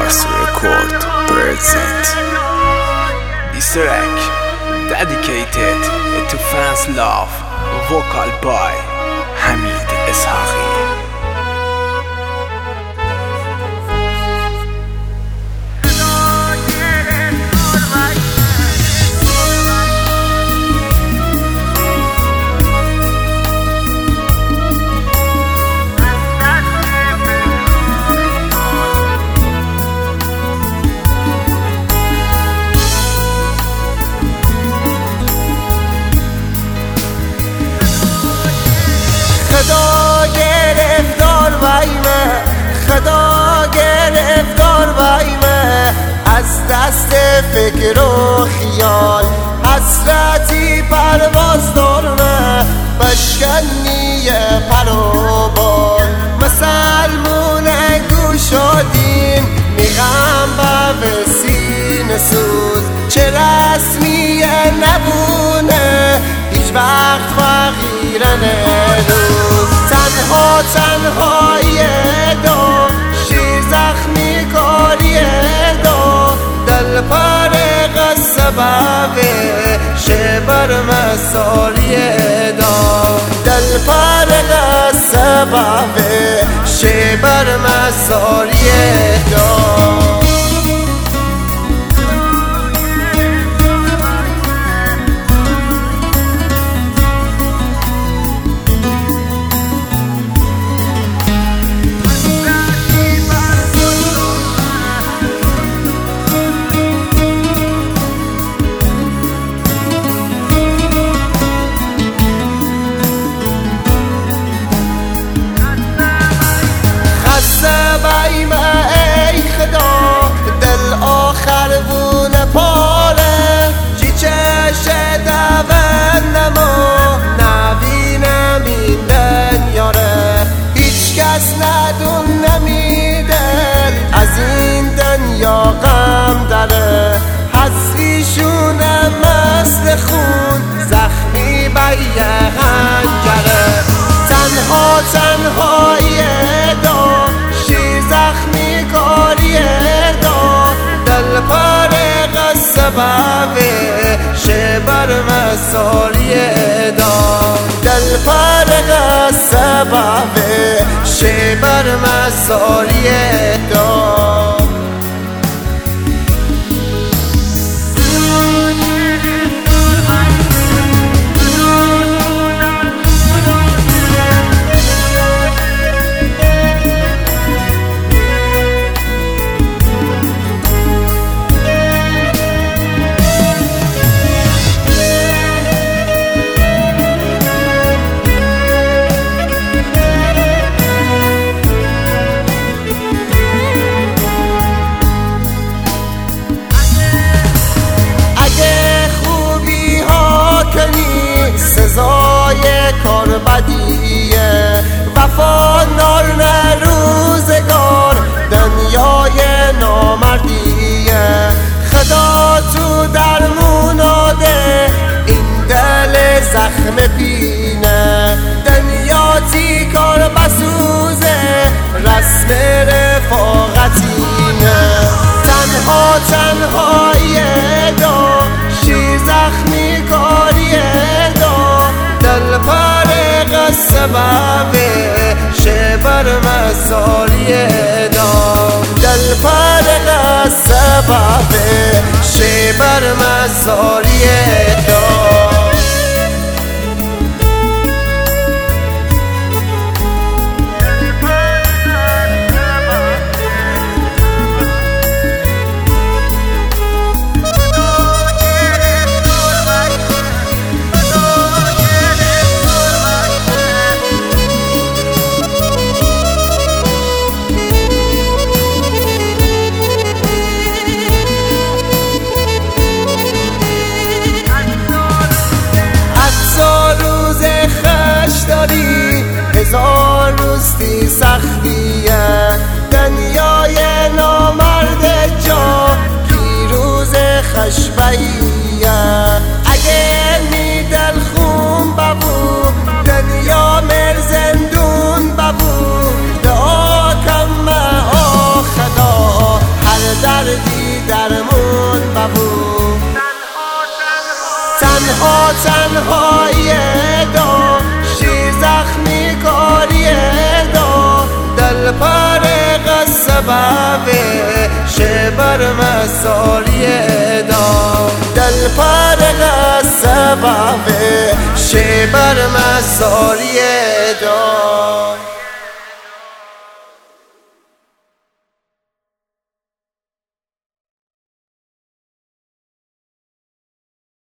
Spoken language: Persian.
Mars Record present this track dedicated to fans love, vocal by حمید اسحاقی. خدا گرفتار وایمه از دست فکر و خیال، حسرتی پرواز دارمه بشکنی پر و بال، مسلمونه گوشادیم میغم به سینه سوز، چه رسمیه نبونه هیچ وقت فقیرن روز، تنهایی دو شیر زخمی کاری دو دل پرق سبب شبر مساری دو دل پرق سبب شبر مساری دو. ای خدا دل آخر بونه پاره چی چشه دون نمو نبینم این دنیاره، هیچ کس ندون نمیده از این دنیا غم داره، حسیشونه مثل خون زخمی بیه هنجره، تنهایی دو شیر زخمی کاری دو دل پرق سبب شبر مساری دو دل پرق سبب شبر مساری دو. سزای کار بدیه وفا نار روزگار دنیای نامردیه، خدا تو درموناده این دل زخم پینه، دنیا تی کار بسوزه رسم رفاقتینه، تنهایی دو شیر زخمی کاری دل پرق سبب شبر مساری دو دل پرق سبب شبر مساری دو. شبر مسالی دا دل پرق سبب شبر مسالی دا